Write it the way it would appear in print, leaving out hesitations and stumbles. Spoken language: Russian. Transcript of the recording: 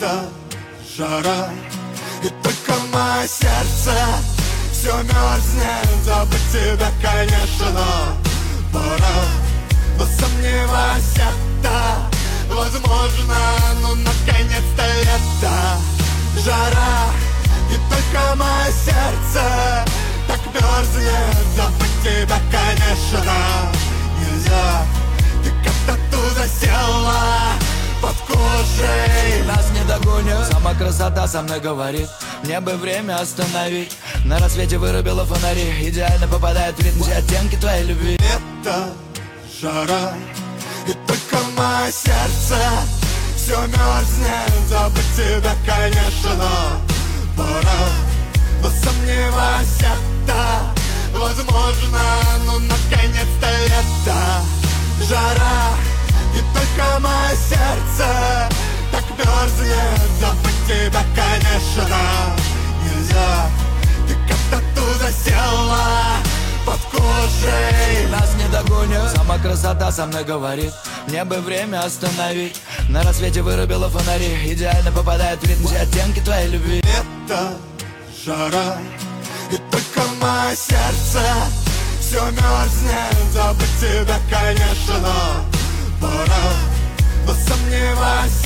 лето, жара, и только мое сердце все мерзнет. Забыть тебя, конечно, пора, но сомневаюсь, это возможно. Ну, наконец-то лето, жара, и только мое сердце так мерзнет. Забыть тебя, конечно, нельзя. Ты как-то тут засела под кожей. Нас не догонят, сама красота со мной говорит: мне бы время остановить. На рассвете вырубила фонари, идеально попадает в ритм все оттенки твоей любви. Это жара, и только мое сердце все мерзнет. Забыть тебя, конечно, пора, но сомневаюсь, это возможно. Ну, наконец-то лето, жара, и только мое сердце так мерзнет. Забыть тебя, конечно, нельзя. Ты как-то тут засела под кожей. Нас не догонят, сама красота со мной говорит: мне бы время остановить. На рассвете вырубила фонари, идеально попадает в ритм все оттенки твоей любви. Это жара, и только мое сердце все мерзнет. Забыть тебя, конечно, пора, но сомневаюсь.